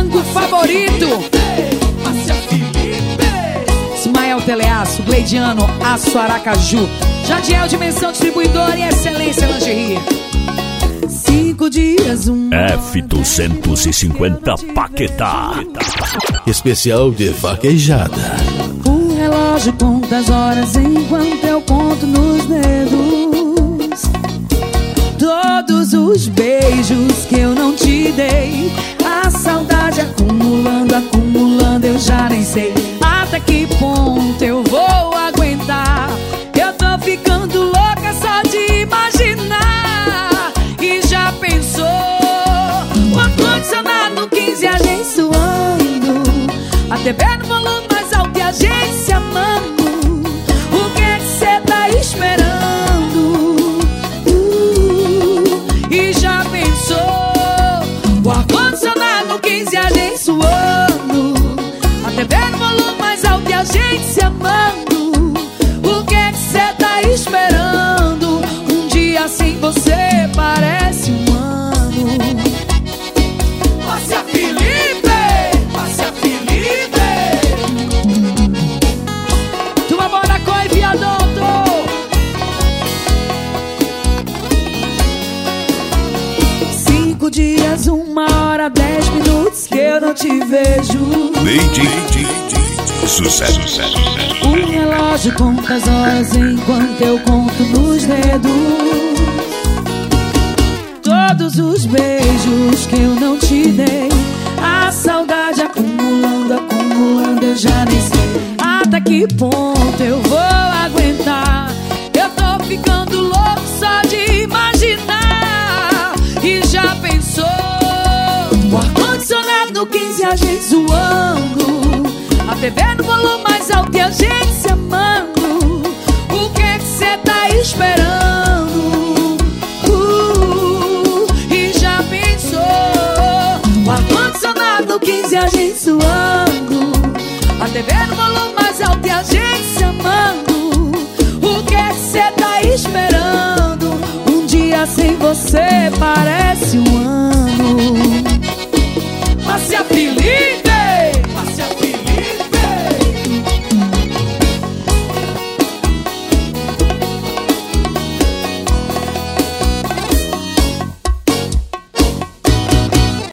frango favorito. Ismael Teleaço, Gleidiano, Aço Aracaju. Jadiel Dimensão Distribuidora e Excelência Lingerie. 5 dias, F250 Paquetá. Especial de vaquejada. O relógio conta as horas enquanto eu conto nos dedos todos os beijos que eu não te dei. A saudade acumulando, acumulando, eu já nem sei até que ponto eu vou aguentar. Eu tô ficando louca só de imaginar. E já pensou? O ar-condicionado 15, a gente suando, a TV no volume mais alto e a gente se amando. O que é que cê tá esperando? E já pensou? O ar-condicionado 15, a gente suando, a TV no volume mais alto e a gente se amando. O que é que cê tá esperando? Um dia sem você parece um ano. Márcia Felipe, Márcia Felipe. Turma Bora Coi, Viaduto. 5 dias, 1 hora, 10 minutos que eu não te vejo. Sucesso. O relógio conta as horas enquanto eu conto nos dedos todos os beijos que eu não te dei. A saudade acumulando, acumulando, eu já nem sei até que ponto eu vou aguentar. Eu tô ficando louco só de imaginar. E já pensou? O ar-condicionado 15, a gente zoando, a TV no volume mais alto e a gente se amando. O que é que cê tá esperando? E já pensou? O ar-condicionado 15, a gente suando, a TV no volume mais alto e a gente se amando. O que é que cê tá esperando? Um dia sem você parece um